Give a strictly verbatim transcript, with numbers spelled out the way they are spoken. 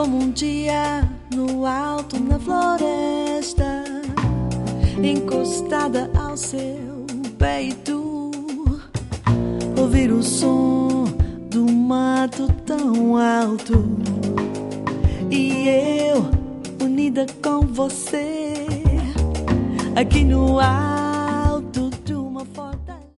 como um dia no alto na floresta, encostada ao seu peito, ouvir o som do mato tão alto, e eu unida com você aqui no ar.